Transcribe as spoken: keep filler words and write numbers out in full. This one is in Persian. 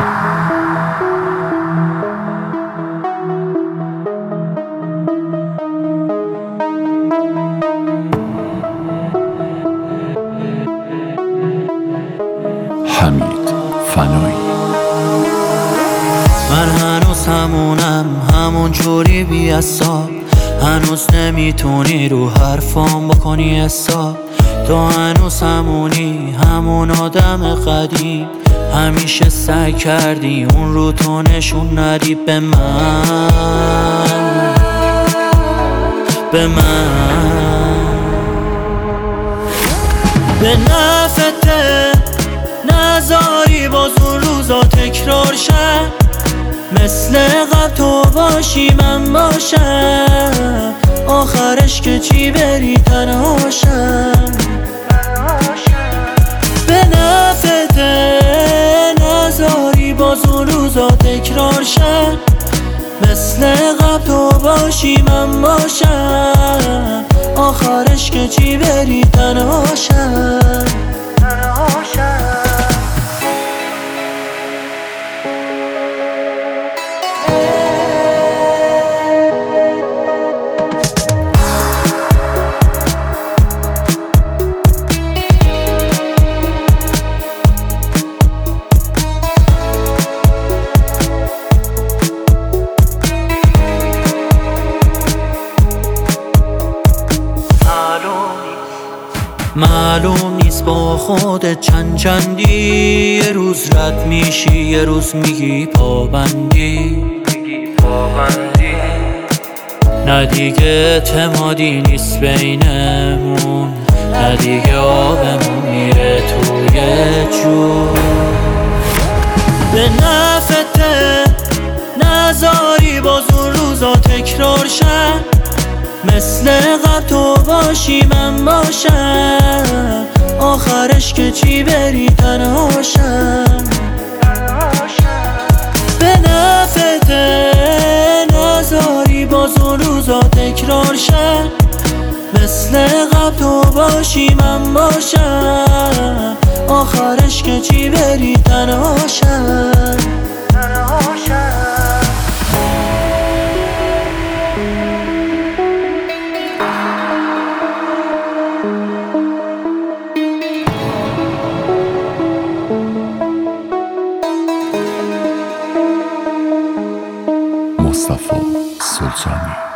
حمید فنایی. من هنوز همونم، همون جوری بی حساب. هنوز نمیتونی رو حرفام بکنی حساب. تو هنوز همونی، همون آدم قدیم. همیشه سعی کردی اون رو تو نشون ندی به من، به من. به نفته نذاری باز اون روزا تکرار شد. مثل قبل تو باشی من باشم، آخرش که چی بری تنها شم. به نفته نذاری باز اون روزا تکرار شد. مثل قبل تو باشی من باشم، آخرش که چی بری تنها شم. معلوم نیست با خودت چند چندی، یه روز رد میشی یه روز میگی پابندی. نه دیگه اعتمادی نیست بینمون، نه دیگه آبمون میره توی جون. به نفته نذاری باز اون روزا تکرار شد. مثل قبل تو باشی من باشم، آخرش که چی بری تنها شم. به نفته نذاری باز اون روزا تکرار شد. مثل قبل تو باشی من باشم، آخرش که چی بری تنها شم. مصطفی سلطانی.